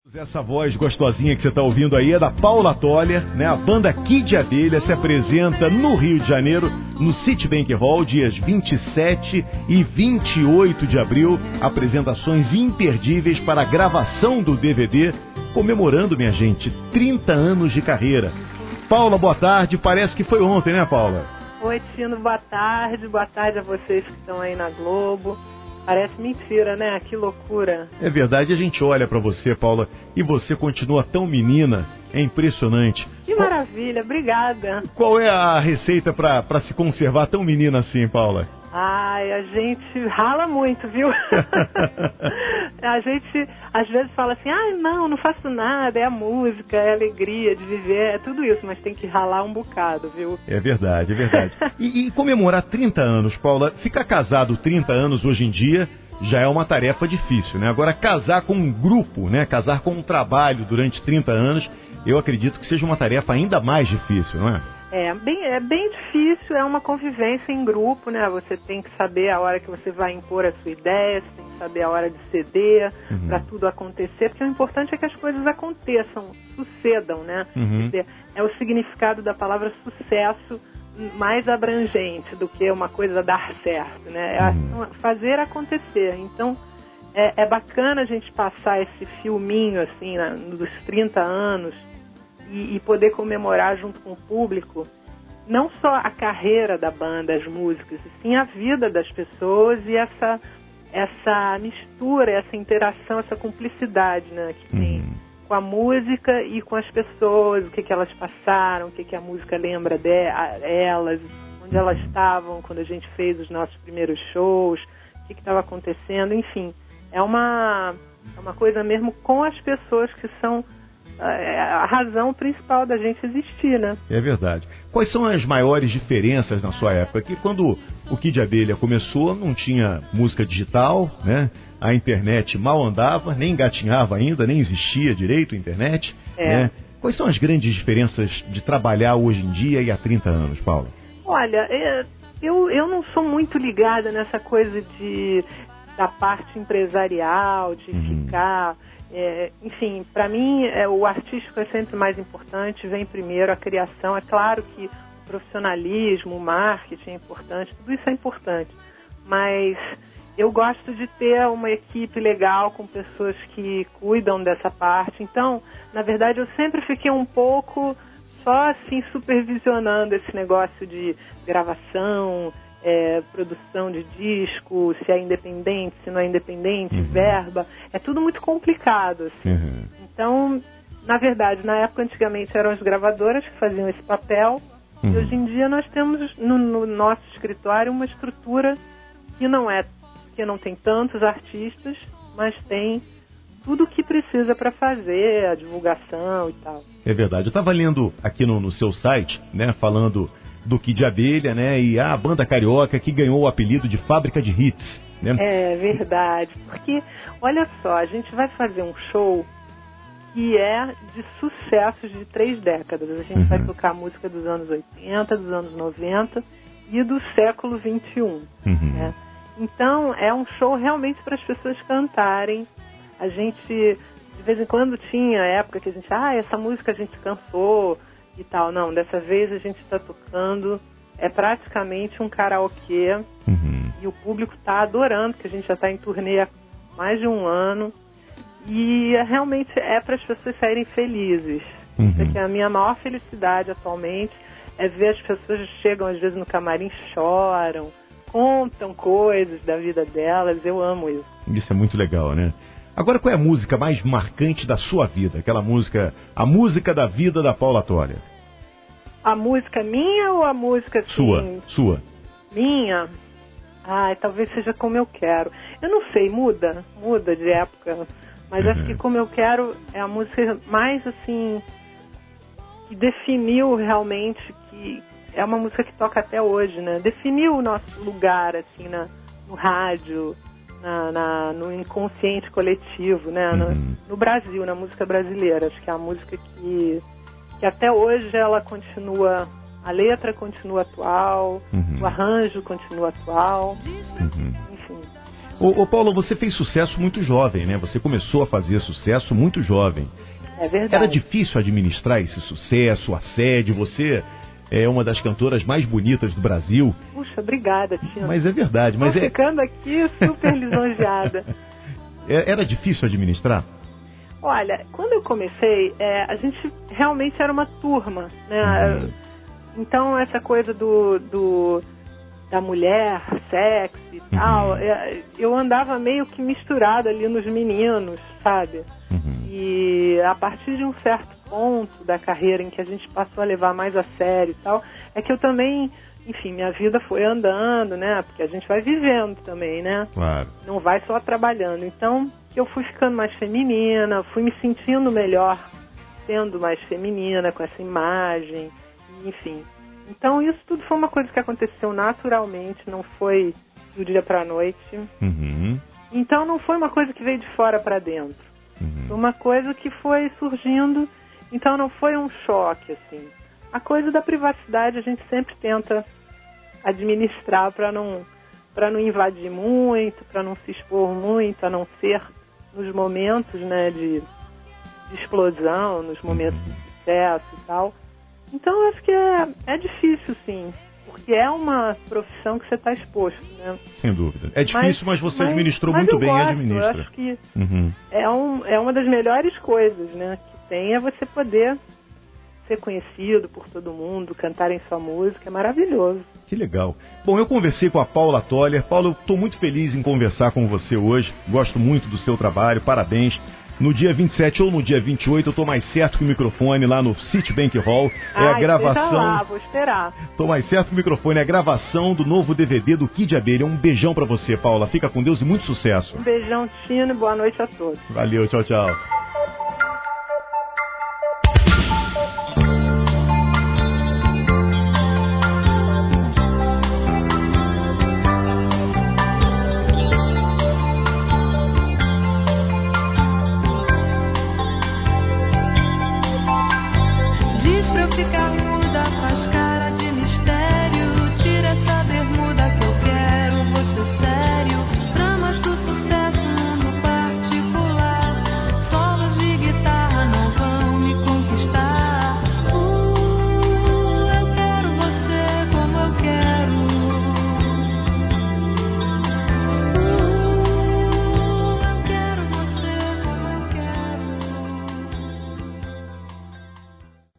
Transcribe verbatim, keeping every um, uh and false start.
Essa voz gostosinha que você está ouvindo aí é da Paula Toller, né? A banda Kid Abelha se apresenta no Rio de Janeiro, no Citibank Hall, dias vinte e sete e vinte e oito de abril. Apresentações imperdíveis para a gravação do D V D, comemorando, minha gente, trinta anos de carreira. Paula, boa tarde. Parece que foi ontem, né, Paula? Oi, Tino, boa tarde. Boa tarde a vocês que estão aí na Globo. Parece mentira, né? Que loucura. É verdade, a gente olha pra você, Paula, e você continua tão menina, é impressionante. Que maravilha, obrigada. Qual é a receita pra, pra se conservar tão menina assim, Paula? Ai, a gente rala muito, viu? A gente às vezes fala assim, ah, não, não faço nada, é a música, é a alegria de viver, é tudo isso, mas tem que ralar um bocado, viu? É verdade, é verdade. E, e comemorar trinta anos, Paula, ficar casado trinta anos hoje em dia já é uma tarefa difícil, né? Agora, casar com um grupo, né? Casar com um trabalho durante trinta anos, eu acredito que seja uma tarefa ainda mais difícil, não é? É bem, é bem difícil, é uma convivência em grupo, né? Você tem que saber a hora que você vai impor a sua ideia, você tem que saber a hora de ceder, uhum, para tudo acontecer, porque o importante é que as coisas aconteçam, sucedam, né? Uhum. Quer dizer, é o significado da palavra sucesso mais abrangente do que uma coisa dar certo, né? É uhum. fazer acontecer. Então, é, é bacana a gente passar esse filminho, assim, né, dos trinta anos, E, e poder comemorar junto com o público não só a carreira da banda, as músicas, e sim a vida das pessoas e essa, essa mistura, essa interação, essa cumplicidade, né, que tem uhum. com a música e com as pessoas, o que, que elas passaram, o que, que a música lembra delas, onde elas estavam quando a gente fez os nossos primeiros shows, o que estava acontecendo, enfim, é uma, é uma coisa mesmo com as pessoas que são a razão principal da gente existir, né? É verdade. Quais são as maiores diferenças na sua época? Que quando o Kid Abelha começou, não tinha música digital, né? A internet mal andava, nem engatinhava ainda, nem existia direito a internet, é. né? Quais são as grandes diferenças de trabalhar hoje em dia e há trinta anos, Paula? Olha, eu, eu não sou muito ligada nessa coisa de, da parte empresarial, de uhum. ficar... É, enfim, para mim é, o artístico é sempre mais importante, vem primeiro a criação. É claro que o profissionalismo, o marketing é importante, tudo isso é importante, mas eu gosto de ter uma equipe legal com pessoas que cuidam dessa parte. Então, na verdade, eu sempre fiquei um pouco só assim supervisionando esse negócio de gravação, É, produção de disco, se é independente, se não é independente, uhum. verba, é tudo muito complicado, assim. Uhum. Então, na verdade, na época, antigamente, eram as gravadoras que faziam esse papel, uhum. e hoje em dia nós temos no, no nosso escritório uma estrutura que não é, que não tem tantos artistas, mas tem tudo o que precisa para fazer, a divulgação e tal. É verdade. Eu estava lendo aqui no, no seu site, né, falando do Kid Abelha, né, e a banda carioca que ganhou o apelido de Fábrica de Hits, né? É verdade, porque, olha só, a gente vai fazer um show que é de sucessos de três décadas. A gente uhum. vai tocar música dos anos oitenta, dos anos noventa e do século vinte e um. Uhum. Né? Então, é um show realmente para as pessoas cantarem. A gente, de vez em quando, tinha época que a gente, ah, essa música a gente cansou, e tal. Não, dessa vez a gente está tocando, é praticamente um karaokê, uhum. e o público está adorando, que a gente já está em turnê há mais de um ano, e é, realmente é para as pessoas saírem felizes. Uhum. Isso aqui é a minha maior felicidade atualmente, é ver as pessoas que chegam às vezes no camarim, choram, contam coisas da vida delas, eu amo isso. Isso é muito legal, né? Agora, qual é a música mais marcante da sua vida? Aquela música, a música da vida da Paula Toller. A música minha ou a música assim... Sua, sua. Minha? Ai, talvez seja Como Eu Quero. Eu não sei, muda, muda de época. Mas uhum. acho que Como Eu Quero é a música mais, assim, que definiu realmente, que é uma música que toca até hoje, né? Definiu o nosso lugar, assim, na, no rádio, Na, na, no inconsciente coletivo, né? No, uhum. no Brasil, na música brasileira. Acho que é a música que, que até hoje ela continua, a letra continua atual, uhum. o arranjo continua atual, uhum. enfim. Ô, ô Paula, você fez sucesso muito jovem, né? Você começou a fazer sucesso muito jovem. É verdade. Era difícil administrar esse sucesso, assédio? Você é uma das cantoras mais bonitas do Brasil. Puxa, obrigada, Tino. Mas é verdade. Mas Tô é... ficando aqui super lisonjeada. Era difícil administrar? Olha, quando eu comecei, é, a gente realmente era uma turma, né? Uhum. Então, essa coisa do, do, da mulher, sexy e tal, uhum. é, eu andava meio que misturada ali nos meninos, sabe? Uhum. E a partir de um certo ponto da carreira em que a gente passou a levar mais a sério e tal, é que eu também, enfim, minha vida foi andando, né? Porque a gente vai vivendo também, né? Claro. Não vai só trabalhando. Então, eu fui ficando mais feminina, fui me sentindo melhor sendo mais feminina, com essa imagem, enfim. Então, isso tudo foi uma coisa que aconteceu naturalmente, não foi do dia para a noite. Uhum. Então, não foi uma coisa que veio de fora para dentro. Uhum. Foi uma coisa que foi surgindo, então não foi um choque, assim. A coisa da privacidade a gente sempre tenta administrar para não, para não invadir muito, para não se expor muito, a não ser nos momentos, né, de, de explosão, nos momentos de sucesso e tal. Então, eu acho que é, é difícil, sim, porque é uma profissão que você está exposto, né? Sem dúvida. É difícil, mas, mas você mas, administrou mas muito eu bem gosto, e administra. Eu acho que uhum. é, um, é uma das melhores coisas, né, que tem, é você poder ser conhecido por todo mundo, cantar em sua música, é maravilhoso. Que legal. Bom, eu conversei com a Paula Toller. Paula, eu estou muito feliz em conversar com você hoje. Gosto muito do seu trabalho, parabéns. No dia vinte e sete ou no dia vinte e oito, eu tô mais certo que o microfone lá no Citibank Hall. É Ai, a gravação. Lá, vou esperar. Tô mais certo que o microfone, é a gravação do novo D V D do Kid Abelha. Um beijão pra você, Paula. Fica com Deus e muito sucesso. Um beijão, Tino, e boa noite a todos. Valeu, tchau, tchau.